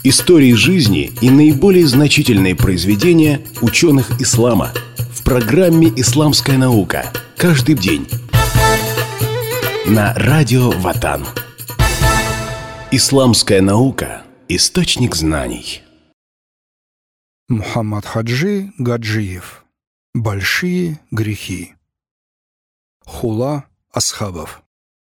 Истории жизни и наиболее значительные произведения ученых ислама в программе «Исламская наука». Каждый день. На радио Ватан. Исламская наука – источник знаний. Мухаммад Хаджи Гаджиев. Большие грехи. Хула асхабов.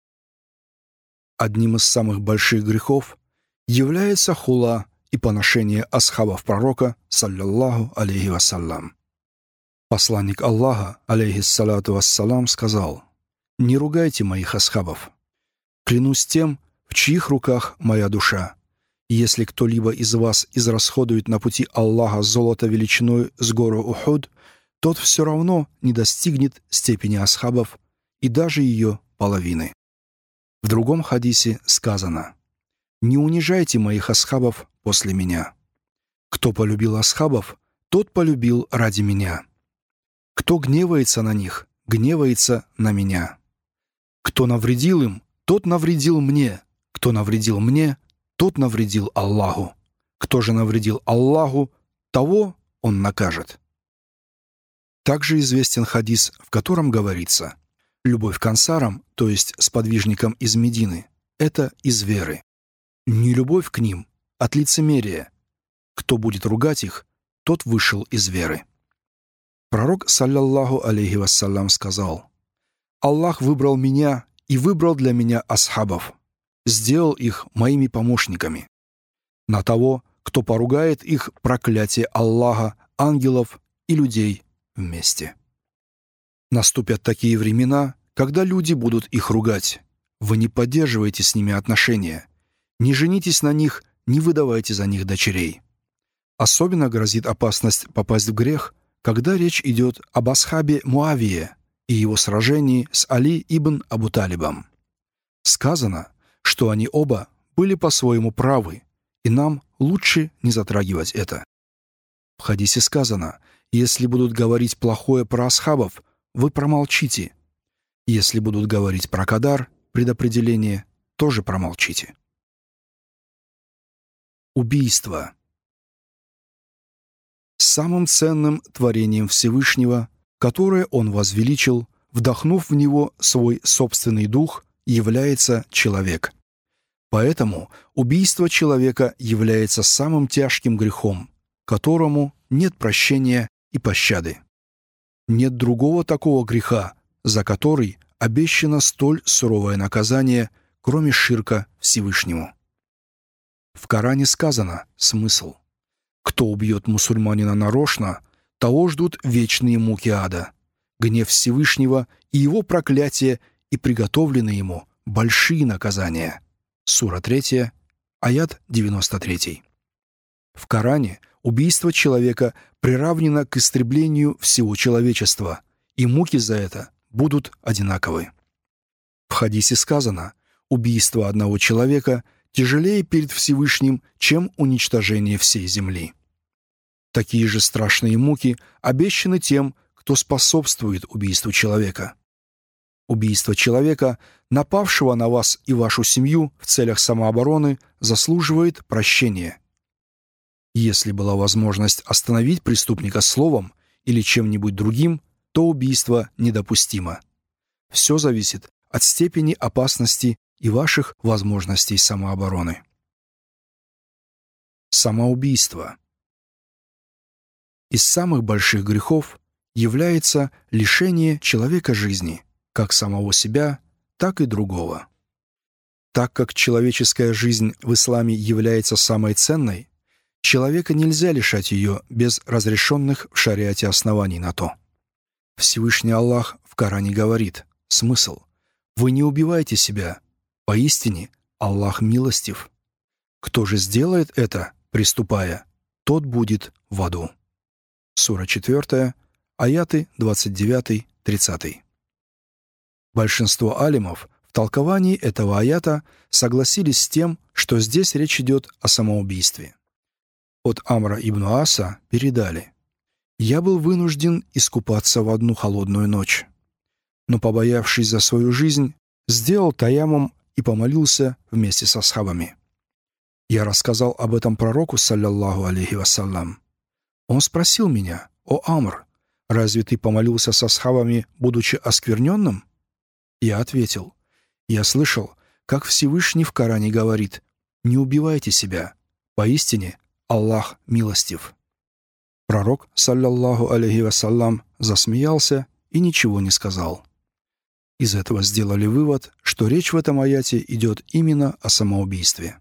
Одним из самых больших грехов является хула и поношение асхабов пророка, саллаллаху алейхи вассалям. Посланник Аллаха, алейхиссалату вассалам, сказал: «Не ругайте моих асхабов. Клянусь тем, в чьих руках моя душа. Если кто-либо из вас израсходует на пути Аллаха золото величиной с гору Ухуд, тот все равно не достигнет степени асхабов и даже ее половины». В другом хадисе сказано: «Не унижайте моих асхабов после меня. Кто полюбил асхабов, тот полюбил ради меня. Кто гневается на них, гневается на меня. Кто навредил им, тот навредил мне. Кто навредил мне, тот навредил Аллаху. Кто же навредил Аллаху, того Он накажет». Также известен хадис, в котором говорится: «Любовь к ансарам, то есть сподвижникам из Медины, это из веры. Не любовь к ним, от лицемерия. Кто будет ругать их, тот вышел из веры». Пророк, саллаллаху алейхи вассалям, сказал: «Аллах выбрал меня и выбрал для меня асхабов, сделал их моими помощниками. На того, кто поругает их, проклятие Аллаха, ангелов и людей вместе». Наступят такие времена, когда люди будут их ругать. Вы не поддерживаете с ними отношения. Не женитесь на них, не выдавайте за них дочерей. Особенно грозит опасность попасть в грех, когда речь идет об асхабе Муавие и его сражении с Али ибн Абу Талибом. Сказано, что они оба были по-своему правы, и нам лучше не затрагивать это. В хадисе сказано: «Если будут говорить плохое про асхабов, вы промолчите. Если будут говорить про кадар, предопределение, тоже промолчите». Убийство. Самым ценным творением Всевышнего, которое Он возвеличил, вдохнув в него свой собственный дух, является человек. Поэтому убийство человека является самым тяжким грехом, которому нет прощения и пощады. Нет другого такого греха, за который обещано столь суровое наказание, кроме ширка Всевышнему. В Коране сказано смысл: «Кто убьет мусульманина нарочно, того ждут вечные муки ада, гнев Всевышнего и его проклятие, и приготовлены ему большие наказания». Сура 3, аят 93. В Коране убийство человека приравнено к истреблению всего человечества, и муки за это будут одинаковы. В хадисе сказано: убийство одного человека тяжелее перед Всевышним, чем уничтожение всей земли. Такие же страшные муки обещаны тем, кто способствует убийству человека. Убийство человека, напавшего на вас и вашу семью в целях самообороны, заслуживает прощения. Если была возможность остановить преступника словом или чем-нибудь другим, то убийство недопустимо. Все зависит от степени опасности и ваших возможностей самообороны. Самоубийство. Из самых больших грехов является лишение человека жизни, как самого себя, так и другого. Так как человеческая жизнь в исламе является самой ценной, человека нельзя лишать ее без разрешенных в шариате оснований на то. Всевышний Аллах в Коране говорит: смысл: «Вы не убивайте себя, поистине Аллах милостив. Кто же сделает это, приступая, тот будет в аду». Сура 4, аяты 29-30. Большинство алимов в толковании этого аята согласились с тем, что здесь речь идет о самоубийстве. От Амра ибн Аса передали: «Я был вынужден искупаться в одну холодную ночь, но, побоявшись за свою жизнь, сделал таяммум и помолился вместе с асхабами. Я рассказал об этом пророку, салляллаху алейхи вассалям. Он спросил меня: «О Амр, разве ты помолился с асхабами, будучи оскверненным?» Я ответил: «Я слышал, как Всевышний в Коране говорит: не убивайте себя, поистине Аллах милостив». Пророк, салляллаху алейхи вассалям, засмеялся и ничего не сказал. Из этого сделали вывод, что речь в этом аяте идет именно о самоубийстве.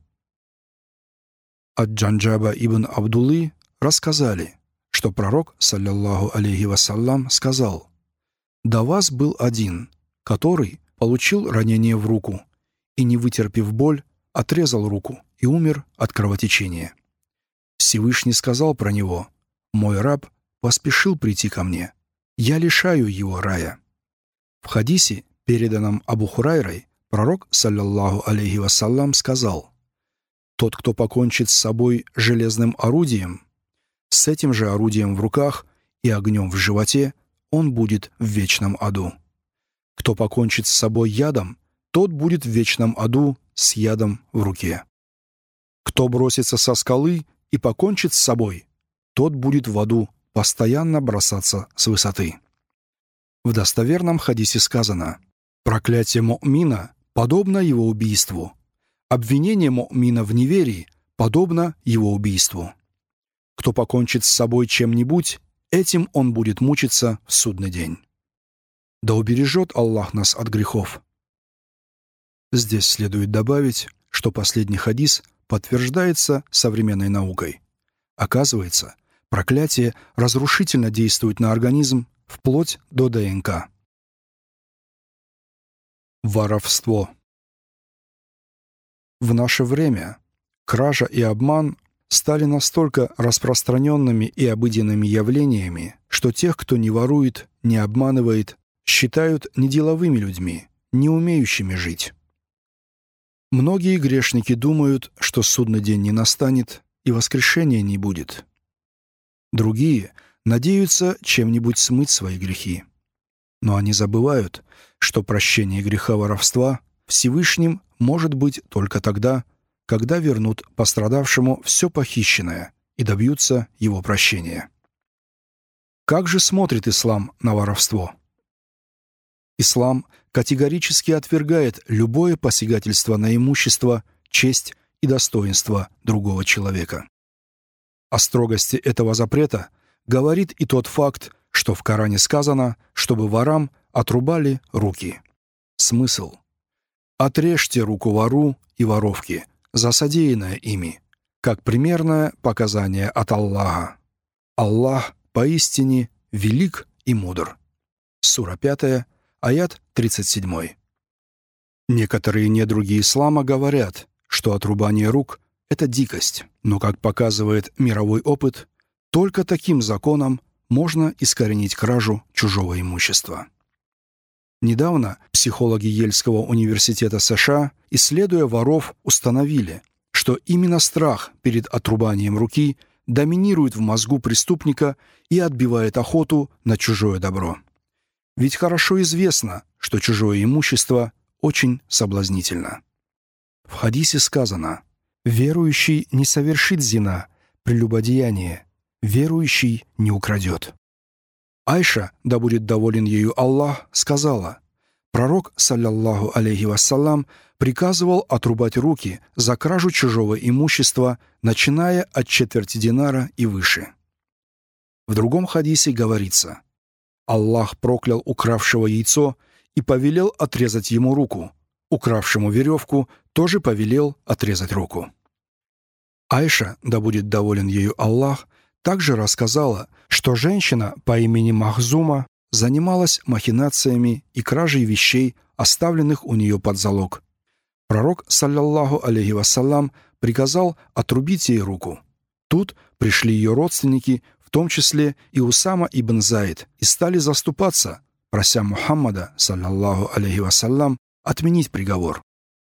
От Джанджаба ибн Абдуллы рассказали, что пророк, салляллаху алейхи вассалям, сказал: «До вас был один, который получил ранение в руку и, не вытерпев боль, отрезал руку и умер от кровотечения. Всевышний сказал про него: «Мой раб поспешил прийти ко мне, я лишаю его рая». В хадисе, переданном Абу Хурайрой, пророк, салляллаху алейхи вассалям, сказал: «Тот, кто покончит с собой железным орудием, с этим же орудием в руках и огнем в животе, он будет в вечном аду. Кто покончит с собой ядом, тот будет в вечном аду с ядом в руке. Кто бросится со скалы и покончит с собой, тот будет в аду постоянно бросаться с высоты». В достоверном хадисе сказано: «Проклятие му'мина подобно его убийству. Обвинение му'мина в неверии подобно его убийству. Кто покончит с собой чем-нибудь, этим он будет мучиться в судный день». Да убережет Аллах нас от грехов. Здесь следует добавить, что последний хадис подтверждается современной наукой. Оказывается, проклятие разрушительно действует на организм вплоть до ДНК. Воровство. В наше время кража и обман стали настолько распространенными и обыденными явлениями, что тех, кто не ворует, не обманывает, считают неделовыми людьми, не умеющими жить. Многие грешники думают, что судный день не настанет и воскрешения не будет. Другие надеются чем-нибудь смыть свои грехи. Но они забывают, что прощение греха воровства Всевышним может быть только тогда, когда вернут пострадавшему все похищенное и добьются его прощения. Как же смотрит ислам на воровство? Ислам категорически отвергает любое посягательство на имущество, честь и достоинство другого человека. О строгости этого запрета говорит и тот факт, что в Коране сказано, чтобы ворам отрубали руки. Смысл: отрежьте руку вору и воровке за содеянное ими, как примерное показание от Аллаха. Аллах поистине велик и мудр. Сура 5, аят 37. Некоторые недруги ислама говорят, что отрубание рук — это дикость, но, как показывает мировой опыт, только таким законом можно искоренить кражу чужого имущества. Недавно психологи Ельского университета США, исследуя воров, установили, что именно страх перед отрубанием руки доминирует в мозгу преступника и отбивает охоту на чужое добро. Ведь хорошо известно, что чужое имущество очень соблазнительно. В хадисе сказано: «Верующий не совершит зина, прелюбодеяние, верующий не украдет». Айша, да будет доволен ею Аллах, сказала: пророк, салляллаху алейхи вассалям, приказывал отрубать руки за кражу чужого имущества, начиная от четверти динара и выше. В другом хадисе говорится: Аллах проклял укравшего яйцо и повелел отрезать ему руку, укравшему веревку тоже повелел отрезать руку. Айша, да будет доволен ею Аллах, также рассказала, что женщина по имени Махзума занималась махинациями и кражей вещей, оставленных у нее под залог. Пророк, салляллаху алейхи вассалям, приказал отрубить ей руку. Тут пришли ее родственники, в том числе и Усама ибн Заид, и стали заступаться, прося Мухаммада, салляллаху алейхи вассалям, отменить приговор.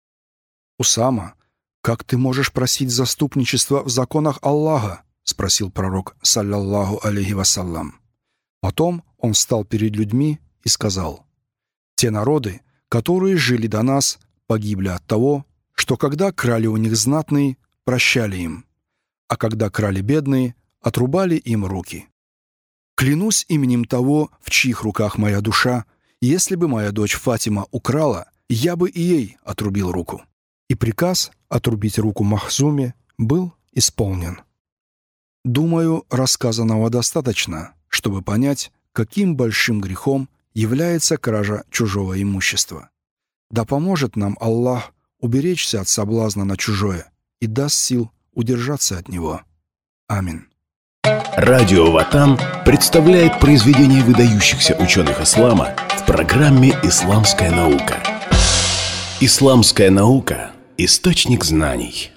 «Усама, как ты можешь просить заступничества в законах Аллаха?» — спросил пророк, салляллаху алейхи вассалям. Потом он встал перед людьми и сказал: «Те народы, которые жили до нас, погибли от того, что когда крали у них знатные, прощали им, а когда крали бедные, отрубали им руки. Клянусь именем того, в чьих руках моя душа, если бы моя дочь Фатима украла, я бы и ей отрубил руку». И приказ отрубить руку Махзуме был исполнен. Думаю, рассказанного достаточно, чтобы понять, каким большим грехом является кража чужого имущества. Да поможет нам Аллах уберечься от соблазна на чужое и даст сил удержаться от него. Амин. Радио Ватан представляет произведения выдающихся ученых ислама в программе «Исламская наука». Исламская наука – источник знаний.